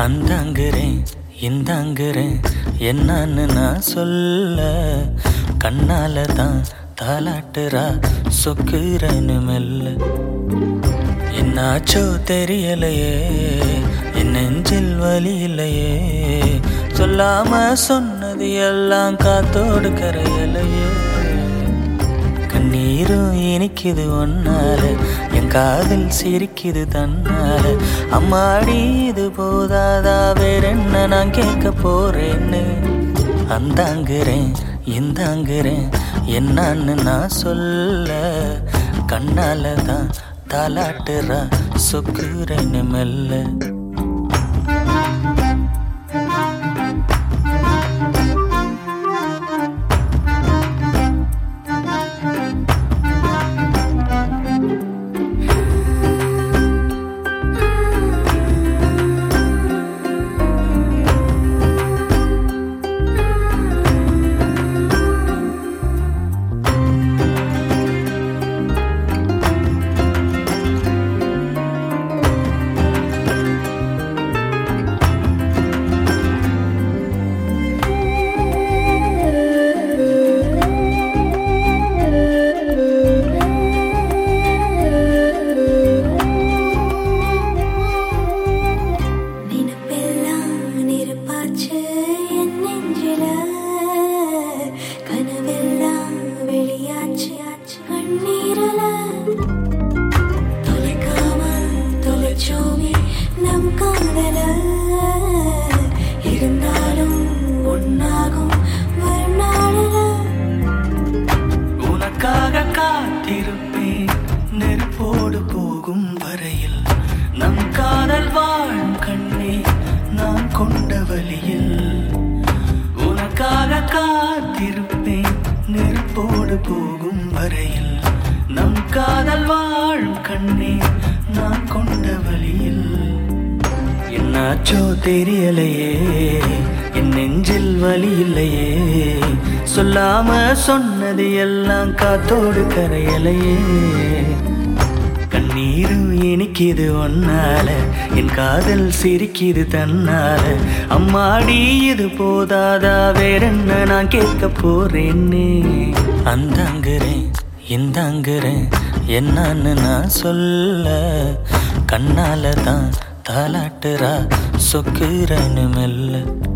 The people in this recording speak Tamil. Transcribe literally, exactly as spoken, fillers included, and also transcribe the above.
அந்தாங்கிறேன் இந்தாங்கிறேன் என்னன்னு நான் சொல்ல, கண்ணால தான் தாலாட்டுறா சொக்குறேன்னு மெல்ல. என்னாச்சோ தெரியலையே, என் நெஞ்சில் வலி இல்லையே, சொல்லாம சொன்னது எல்லாம் காத்தோடு கரையலையே. கண்ணீரும் இனிக்குது ஒன்னால, என் காதில் சிரிக்குது தன்னால. அம்மாடி இது போதாதா, வேற என்ன நான் கேட்க போறேன்னு. அந்தாங்கிறேன் இந்தாங்கிறேன் என்னன்னு நான் சொல்ல, கண்ணால தான் தாலாட்டுறா சொக்குறேன்னு மெல்ல. உனக்காக காத்திருப்பேன் நெருப்போடு போகும் வரையில், நம் காதல் வாழும் கண்ணே நான் கொண்ட வழியில். உனக்காக காத்திருப்பேன் நெருப்போடு போகும் வரையில், நம் காதல் வாழும் கண்ணே நான் கொண்ட வழியில். என்னாச்சோ தெரியலையே, என் நெஞ்சில் வலி இல்லையே, சொல்லாம சொன்னது எல்லாம் காத்தோடு கரையலையே. கண்ணீரும் இனிக்குது ஒன்னால, என் காதல் சிரிக்குது தன்னால. அம்மாடி இது போதாதா, வேற என்ன நான் கேட்க போறேன்னு. அந்தாங்கிறேன் இந்தாங்கிறேன் என்னன்னு நான் சொல்ல, கண்ணால தான் தாலாட்டுறா சொக்குறேன்னு மெல்ல.